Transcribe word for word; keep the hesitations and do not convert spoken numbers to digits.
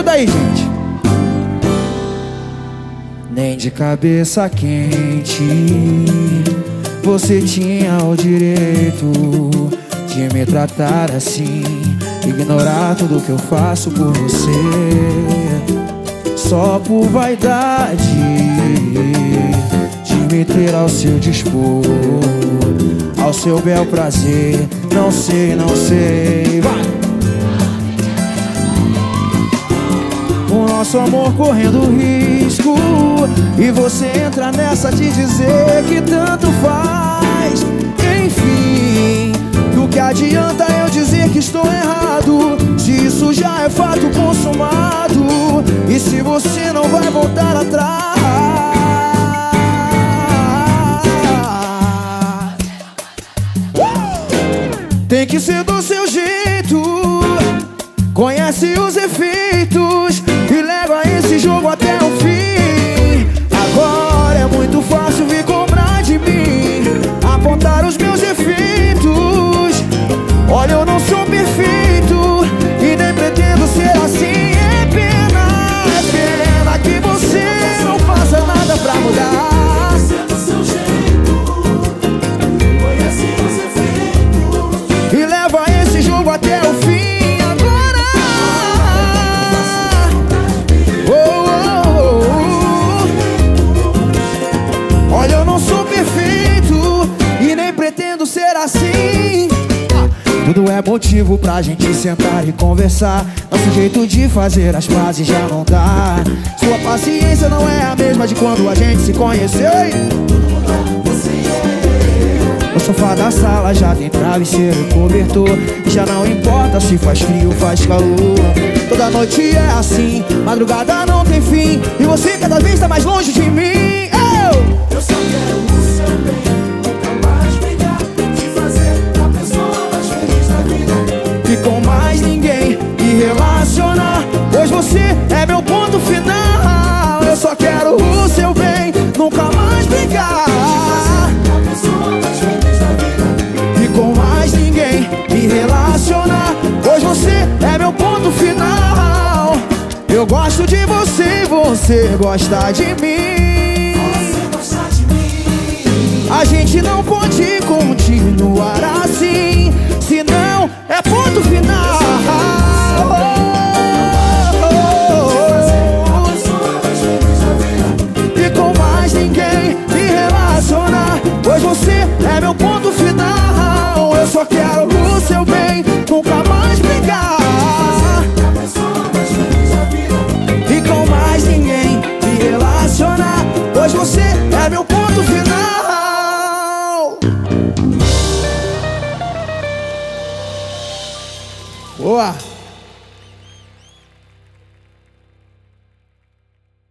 ajuda aí, gente. Nem de cabeça quente você tinha o direito de me tratar assim, ignorar tudo que eu faço por você, só por vaidade de me ter ao seu dispor, ao seu bel prazer. Não sei, não sei, vai! O nosso amor correndo risco, e você entra nessa de dizer que tanto faz. Enfim, do que adianta eu dizer que estou errado, se isso já é fato consumado, e se você não vai voltar atrás. Tem que ser do seu jeito, conhece os efeitos e leva esse jogo até o fim. Agora é muito fácil vir cobrar de mim, apontar os meus defeitos. Olha, eu não sou perfeito e nem pretendo ser assim. É pena, é pena que você não faça nada pra mudar. E leva esse jogo até o fim. Pretendo ser assim. Tudo é motivo pra gente sentar e conversar. Nosso jeito de fazer as pazes já não dá. Sua paciência não é a mesma de quando a gente se conheceu. No sofá da sala já tem travesseiro e cobertor, e já não importa se faz frio ou faz calor. Toda noite é assim, madrugada não tem fim, e você cada vez tá mais longe de mim. Eu, eu só quero o seu bem, e com mais ninguém me relacionar, pois você é meu ponto final. Eu só quero o seu bem, nunca mais brigar. E com mais ninguém me relacionar, pois você é meu ponto final. Eu gosto de você e você gosta de mim. A gente não pode continuar assim, senão é ponto final. E com mais ninguém me relacionar, pois você é meu ponto final. Eu só quero o seu bem, nunca mais brigar. E com mais ninguém me relacionar, pois você é meu ponto final. Boa!